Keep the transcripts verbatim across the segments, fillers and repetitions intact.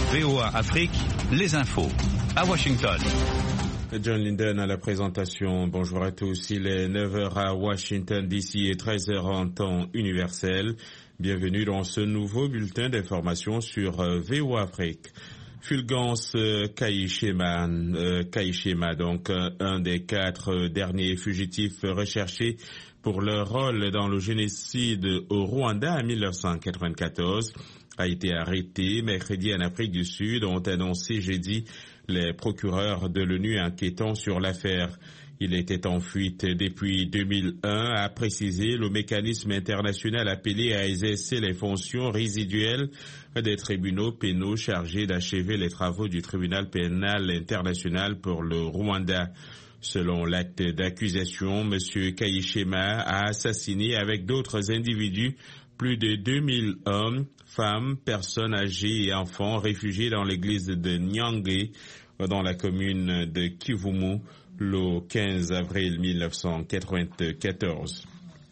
V O A Afrique, les infos. À Washington. John Linden à la présentation. Bonjour à tous. Il est neuf heures à Washington D C et treize heures en temps universel. Bienvenue dans ce nouveau bulletin d'information sur V O A Afrique. Fulgence Kayishema, euh, Kayishema, donc un, un des quatre derniers fugitifs recherchés pour leur rôle dans le génocide au Rwanda en mille neuf cent quatre-vingt-quatorze, a été arrêté mercredi en Afrique du Sud, ont annoncé jeudi les procureurs de l'ONU enquêtant sur l'affaire. Il était en fuite depuis deux mille un, a précisé le mécanisme international appelé à exercer les fonctions résiduelles des tribunaux pénaux chargés d'achever les travaux du tribunal pénal international pour le Rwanda. Selon l'acte d'accusation, M. Kayishema a assassiné avec d'autres individus plus de deux mille hommes, femmes, personnes âgées et enfants réfugiés dans l'église de Nyangé, dans la commune de Kivumu, le quinze avril mille neuf cent quatre-vingt-quatorze.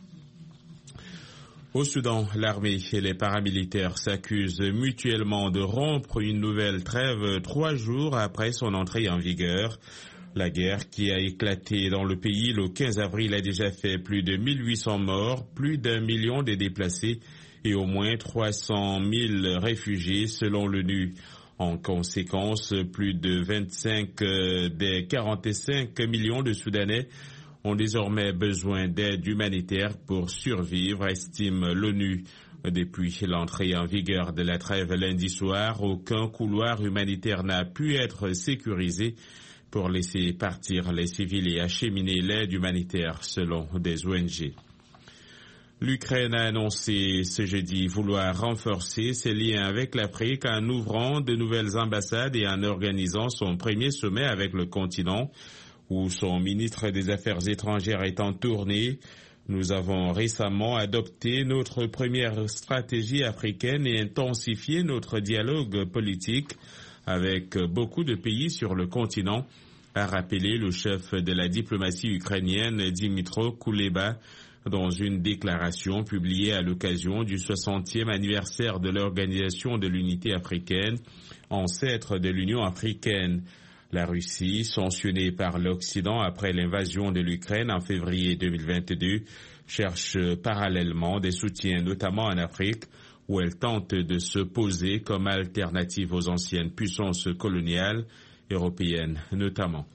Au Soudan, l'armée et les paramilitaires s'accusent mutuellement de rompre une nouvelle trêve trois jours après son entrée en vigueur. La guerre qui a éclaté dans le pays le quinze avril a déjà fait plus de mille huit cents morts, plus d'un million de déplacés et au moins trois cent mille réfugiés selon l'ONU. En conséquence, plus de vingt-cinq euh, des quarante-cinq millions de Soudanais ont désormais besoin d'aide humanitaire pour survivre, estime l'ONU. Depuis l'entrée en vigueur de la trêve lundi soir, aucun couloir humanitaire n'a pu être sécurisé pour laisser partir les civils et acheminer l'aide humanitaire selon des O N G. L'Ukraine a annoncé ce jeudi vouloir renforcer ses liens avec l'Afrique en ouvrant de nouvelles ambassades et en organisant son premier sommet avec le continent, où son ministre des Affaires étrangères est en tournée. Nous avons récemment adopté notre première stratégie africaine et intensifié notre dialogue politique avec beaucoup de pays sur le continent, a rappelé le chef de la diplomatie ukrainienne Dmytro Kuleba dans une déclaration publiée à l'occasion du soixantième anniversaire de l'Organisation de l'Unité africaine, ancêtre de l'Union africaine. La Russie, sanctionnée par l'Occident après l'invasion de l'Ukraine en février deux mille vingt-deux, cherche parallèlement des soutiens, notamment en Afrique, où elle tente de se poser comme alternative aux anciennes puissances coloniales européennes notamment.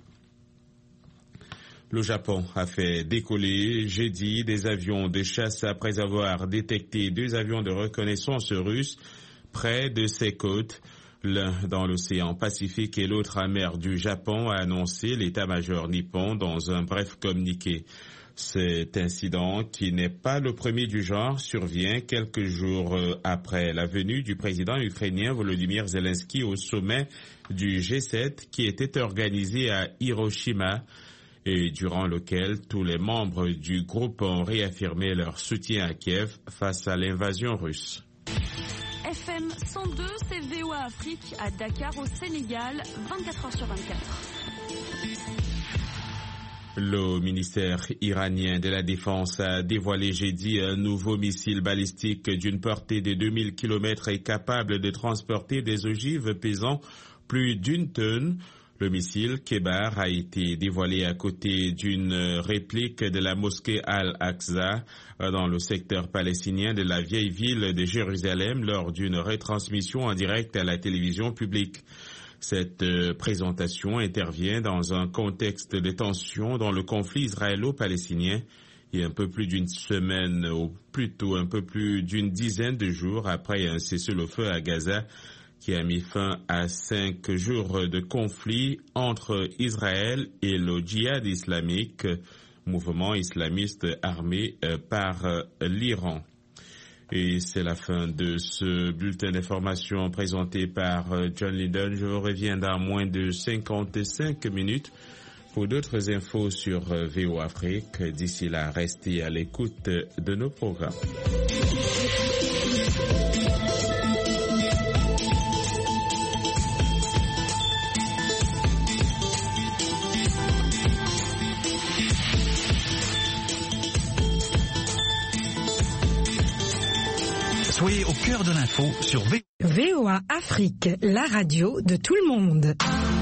Le Japon a fait décoller jeudi des avions de chasse après avoir détecté deux avions de reconnaissance russes près de ses côtes. L'un dans l'océan Pacifique et l'autre en mer du Japon, a annoncé l'état-major nippon dans un bref communiqué. Cet incident, qui n'est pas le premier du genre, survient quelques jours après la venue du président ukrainien Volodymyr Zelensky au sommet du G sept qui était organisé à Hiroshima et durant lequel tous les membres du groupe ont réaffirmé leur soutien à Kiev face à l'invasion russe. F M cent deux, c'est V O A Afrique à Dakar au Sénégal, vingt-quatre heures sur vingt-quatre. Le ministère iranien de la Défense a dévoilé jeudi un nouveau missile balistique d'une portée de deux mille kilomètres et capable de transporter des ogives pesant plus d'une tonne. Le missile Kebar a été dévoilé à côté d'une réplique de la mosquée Al-Aqsa dans le secteur palestinien de la vieille ville de Jérusalem lors d'une retransmission en direct à la télévision publique. Cette présentation intervient dans un contexte de tension dans le conflit israélo-palestinien et un peu plus d'une semaine, ou plutôt un peu plus d'une dizaine de jours après un cessez-le-feu à Gaza qui a mis fin à cinq jours de conflit entre Israël et le djihad islamique, mouvement islamiste armé par l'Iran. Et c'est la fin de ce bulletin d'information présenté par John Linden. Je vous reviens dans moins de cinquante-cinq minutes pour d'autres infos sur V O Afrique. D'ici là, restez à l'écoute de nos programmes. Soyez au cœur de l'info sur V. V O A Afrique, la radio de tout le monde.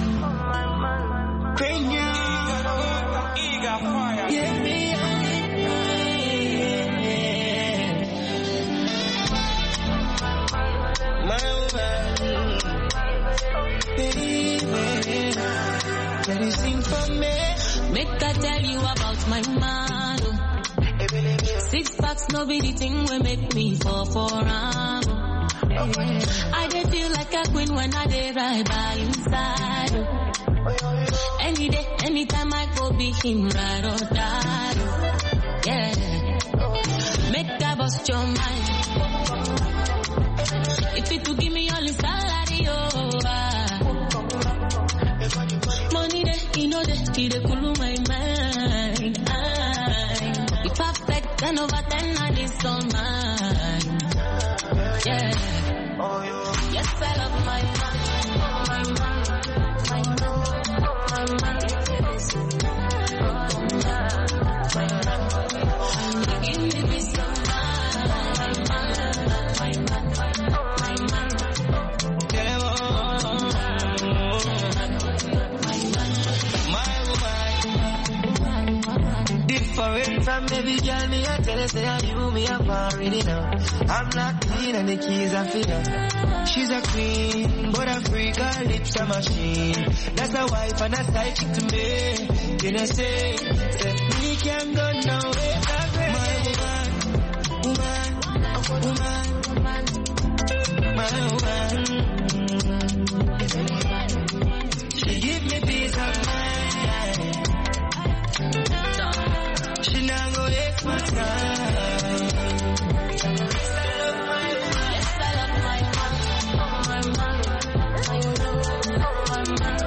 Make I tell you about my man. Six packs, no be the thing will make me fall for ram. I dey feel like a queen when I dey ride by inside. Any day, anytime I go be him ride or die. Yeah, make I bust your mind. If it to give me all the salary, oh. Money there, you know that he dey cool my mind. The perfect ten over ten, I this all mine. Yeah. Yes, I love my man. My man. My man. My man. My man. Give me this some man. My man. My man. My man. Different from every girl, me I tell her, say I you, me I already know. I'm not clean and the keys are for her. She's a queen, but a freak, her lips a machine. That's a wife and a side chick to me. You know say, say me can't go nowhere. My woman, woman, woman, my woman. She give me peace of mind. She not go waste my time. Yes, I love my man, my man, my man,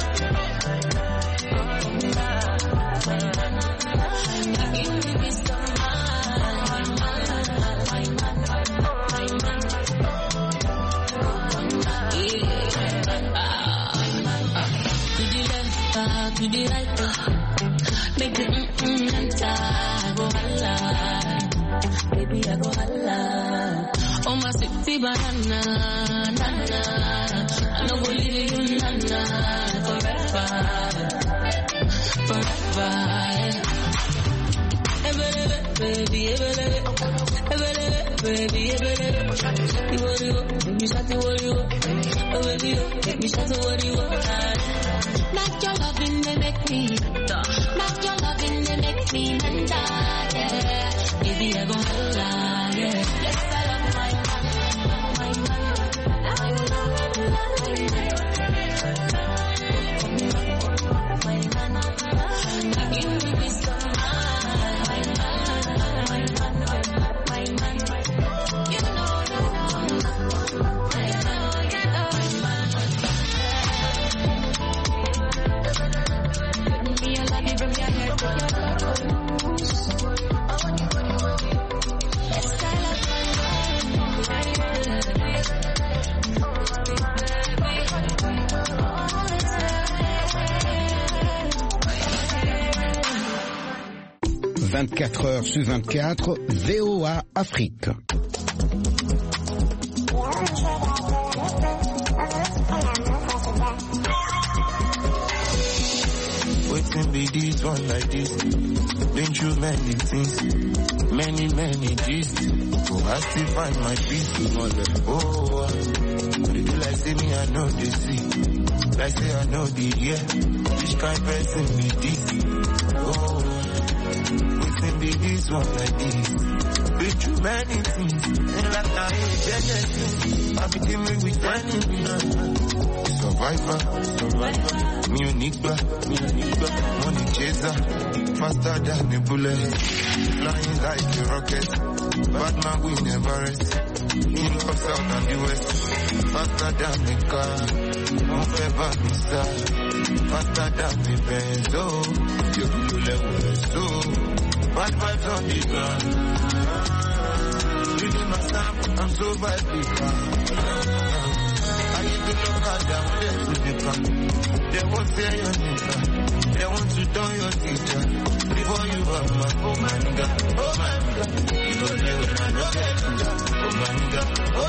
my man. Give me this some man, my man, my man, my man. To the left, to the right, make the mm-mm enter. Go holla, baby I go holla. Oh my sexy banana, nana. I no go leave you nana forever, forever. Ebelebe, baby, ebelebe, ebelebe, baby, ebelebe. You worry, make me shout, you worry, oh baby, make me shout, you worry, oh. Not your loving, they make me. Not your loving, they make me menda, yeah. Baby, I go holla, yeah. Yes, I love my man, my man. I love my man, my man. Give me this some man, my man, my man, my man. You know, you know, I know, you know, my man. Me, I love you from your head to your toes. Yes, I love my vingt-quatre heures sur vingt-quatre, V O A Afrique. Waiting be this one like this. Been through many things, many, many G's. So I still find my peace. Oh, but it do like say me, I know the sea. Like say I know the air. Which kind of person be this? Oh, waiting be this one like this. Been through many things, and like I ain't Genesis. I be dealing with enemies. Survivor, survivor, me unique, me unique, money chaser, faster than a bullet, flying like a rocket, bad man we never rest, in up south and the west, faster than a car, move ever me star, faster than the Benz, oh, you do level so, bad vibes on the ground, reading my stamp, I'm so badly calm. I even look at them, they to the front. They won't say your nigga. They want to turn your teacher. Before you are my oh my nigga, oh my nigga. You go there when I don't get nigga. Oh my nigga, oh